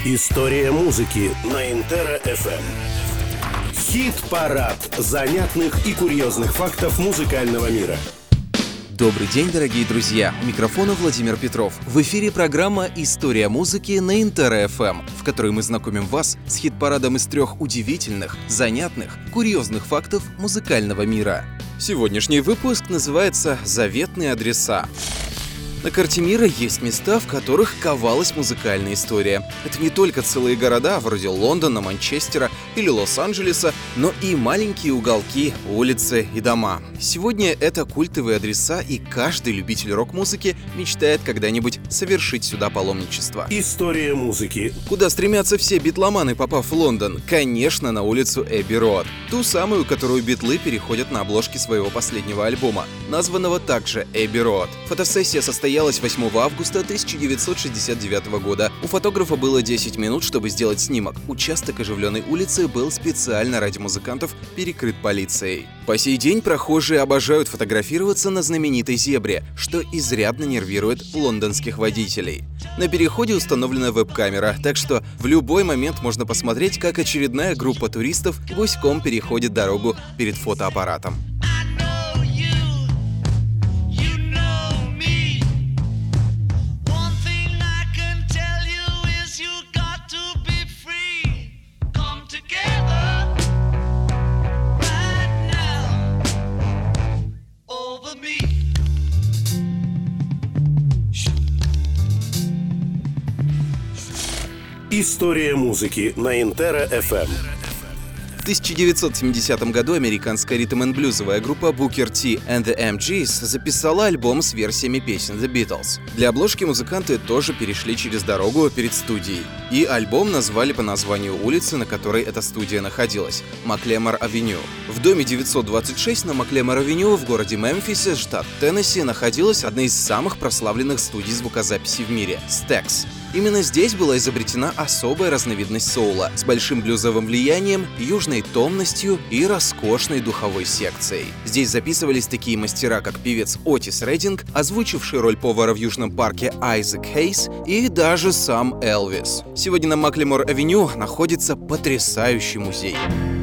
История музыки на Интера FM. Хит-парад занятных и курьезных фактов музыкального мира. Добрый день, дорогие друзья! У микрофона Владимир Петров. В эфире программа «История музыки» на Интера FM, в которой мы знакомим вас с хит-парадом из 3 удивительных, занятных, курьезных фактов музыкального мира. Сегодняшний выпуск называется «Заветные адреса». На карте мира есть места, в которых ковалась музыкальная история. Это не только целые города, вроде Лондона, Манчестера или Лос-Анджелеса, но и маленькие уголки, улицы и дома. Сегодня это культовые адреса, и каждый любитель рок-музыки мечтает когда-нибудь совершить сюда паломничество. История музыки. Куда стремятся все битломаны, попав в Лондон? Конечно, на улицу Эбби-Роуд. Ту самую, которую битлы переходят на обложке своего последнего альбома, названного также Эбби-Роуд. Фотосессия состоялась 8 августа 1969 года. У фотографа было 10 минут, чтобы сделать снимок. Участок оживленной улицы был специально ради музыкантов перекрыт полицией. По сей день прохожие обожают фотографироваться на знаменитой зебре, что изрядно нервирует лондонских водителей. На переходе установлена веб-камера, так что в любой момент можно посмотреть, как очередная группа туристов гуськом переходит дорогу перед фотоаппаратом. История музыки на Интера FM. В 1970 году американская ритм-н-блюзовая группа Booker T and the MGs записала альбом с версиями песен The Beatles. Для обложки музыканты тоже перешли через дорогу перед студией. И альбом назвали по названию улицы, на которой эта студия находилась — Маклемор-авеню. В доме 926 на Маклемор-авеню в городе Мемфисе, штат Теннесси, находилась одна из самых прославленных студий звукозаписи в мире — Stax. Именно здесь была изобретена особая разновидность соула с большим блюзовым влиянием, южной томностью и роскошной духовой секцией. Здесь записывались такие мастера, как певец Отис Реддинг, озвучивший роль повара в Южном парке Айзек Хейс, и даже сам Элвис. Сегодня на Маклемор-авеню находится потрясающий музей.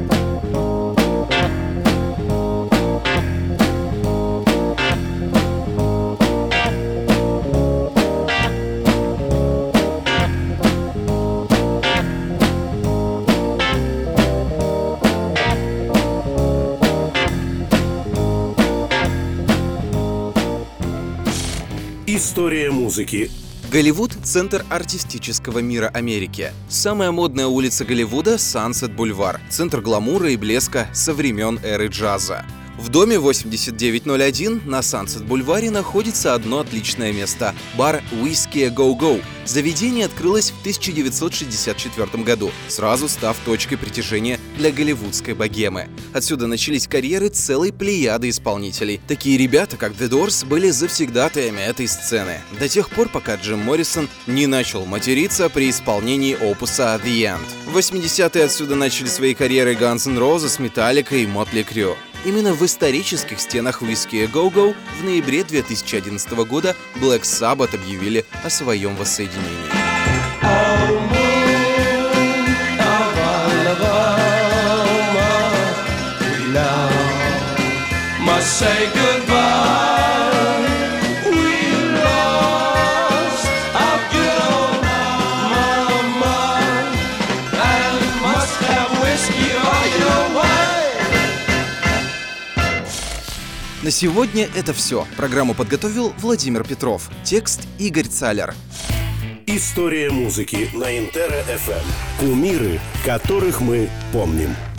История музыки. Голливуд — центр артистического мира Америки. Самая модная улица Голливуда — Сансет-бульвар, центр гламура и блеска со времен эры джаза. В доме 8901 на Сансет-бульваре находится одно отличное место — бар Whiskey A Go Go. Заведение открылось в 1964 году, сразу став точкой притяжения для голливудской богемы. Отсюда начались карьеры целой плеяды исполнителей. Такие ребята, как The Doors, были завсегдатаями этой сцены, до тех пор, пока Джим Моррисон не начал материться при исполнении опуса The End. В 80-е отсюда начали свои карьеры Guns N' Roses, Metallica и Motley Crue. Именно в исторических стенах Whiskey A Go Go в ноябре 2011 года Black Sabbath объявили о своем воссоединении. На сегодня это все. Программу подготовил Владимир Петров. Текст Игорь Цалер. История музыки на Интера FM. Кумиры, которых мы помним.